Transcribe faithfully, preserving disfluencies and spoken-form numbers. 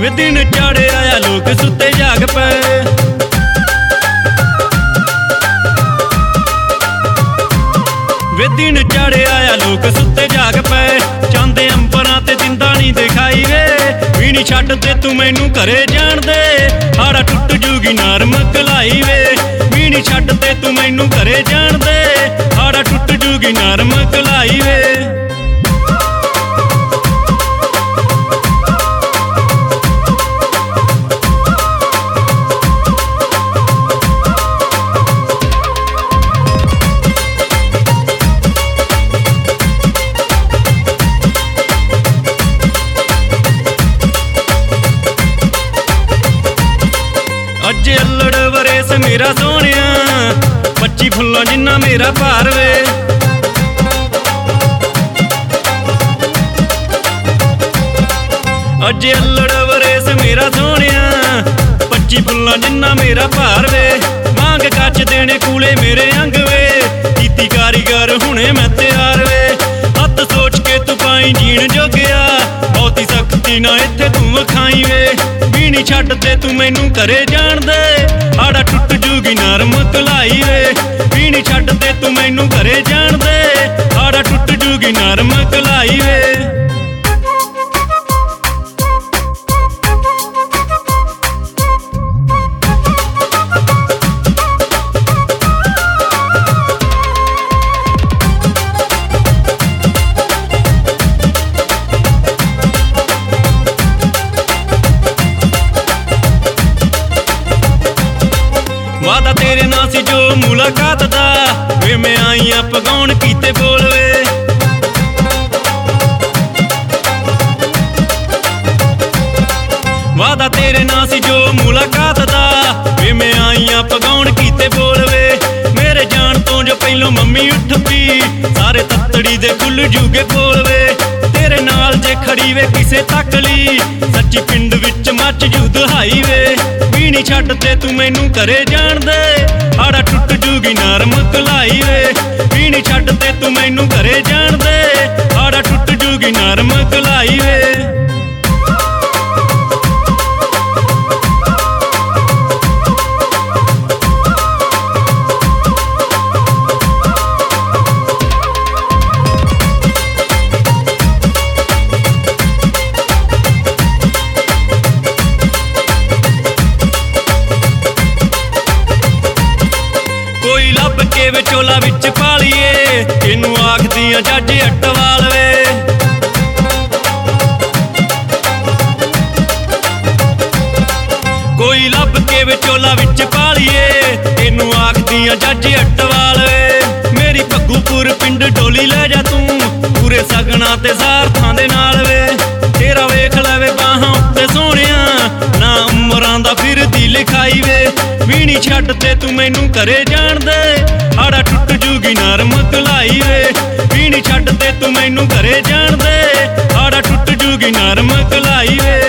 दिन चाड़े आया लोग सुते जाग पे। वे दिन चाड़े आया लोग सुते जाग पे। चांदे अंबरां ते दिंदा नहीं दिखाई वे। वीणी छड्ड ते तू मैनू घरे जाण दे। हाड़ा टुट जूगी नरम कलाई वे। वीणी छड्ड ते तू मैनू घरे जाण दे। हाड़ा टुट जूगी नरम कलाई वे। अजे अल्लड़ वरेस मेरा सोनिया, पच्ची फुल्लों जिन्ना मेरा भार वे। अजे अल्लड़ वरेस मेरा सोनिया, पच्ची फुल्लों जिन्ना मेरा भार वे। मांग कच देने कूले मेरे अंग वे। कीती कारीगर हुणे मैं तैयार वे। हथ सोच के तू पाई जीण जोगिया, बहुती सख्ती ना इत्थे तू विखाई वे। वीणी छड्ड ते तू मैनू घरे जाण दे। हाड़ा टुट जूगी नरम कलाई वे। वीणी छड्ड ते तू मैनू घरे जाण दे। हाड़ा टुट जूगी नरम कलाई वे। वादा तेरे नाल सी जो मुलाकात दा, वे मैं आई आ पगाउण कीते बोल वे। वादा तेरे नाल सी जो मुलाकात दा, वे मैं आई आ पगाउण कीते बोल वे। मेरे जान तो जो पहलों मम्मी उठ पी, सारे तत्तड़ी दे खुल जूगे बोल वे। तेरे नाल जे खड़ी वे किसे तकली, सच्ची पिंड विच मच जू दहाई वे। वीणी छड्ड ते तू मैनू घरे जाण दे। हाड़ा टुट जूगी नरम कलाई वे। वीणी छड्ड ते तू मैनू घरे जाण दे। हाड़ा टुट जूगी नरम कलाई वे। कोई लभ के विचोला विच पालिए, इनू आखदियां जज अटवाल वे। कोई लभ के विचोला विच पालिए, इनू आखदियां जज अटवाल वे। मेरी भग्गूपुर पिंड डोली ले जा तू, पूरे सगना ते सारथां दे नाल वे। तेरा वेख लवे बाहां उत्ते सोहणिया, ना उमरां दा फिरदी लिखाई वे। वीणी छड्ड ते तू मैनू घरे जाण दे। हाड़ा टुट जूगी नरम कलाई वे। वीणी छड्ड ते तू मैनू घरे जाण दे। हाड़ा टुट जूगी नरम कलाई वे।